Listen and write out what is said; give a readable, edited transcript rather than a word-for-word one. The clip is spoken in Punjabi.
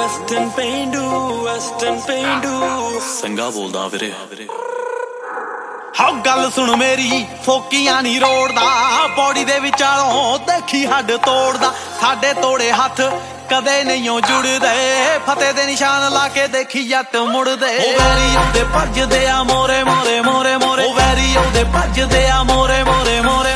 ਵੈਸਟਰਨ ਪੇਂਡੂ ਸੰਗਾ ਬੋਲਦਾ ਵੀਰੇ। ਹਾਂ ਗੱਲ ਸੁਣ ਮੇਰੀ, ਫੋਕੀਆਂ ਨੀ ਰੋੜਦਾ, ਬੋਡੀ ਦੇ ਵਿਚਾਲੋਂ ਦੇਖੀ ਹੱਡ ਤੋੜਦਾ। ਸਾਡੇ ਤੋੜੇ ਹੱਥ ਕਦੇ ਨਹੀਂ ਜੁੜਦੇ, ਫਤਿਹ ਦੇ ਨਿਸ਼ਾਨ ਲਾ ਕੇ ਦੇਖੀ ਜੱਟ ਮੁੜਦੇ। ਉਹ ਵੈਰੀ ਉਹਦੇ ਭੱਜਦੇ ਆ ਮੋਰੇ ਮੋਰੇ ਮੋਰੇ ਮੋਰੇ, ਉਹ ਵੈਰੀ ਉਹਦੇ ਭੱਜਦੇ ਆ ਮੋਰੇ ਮੋਰੇ ਮੋਰੇ।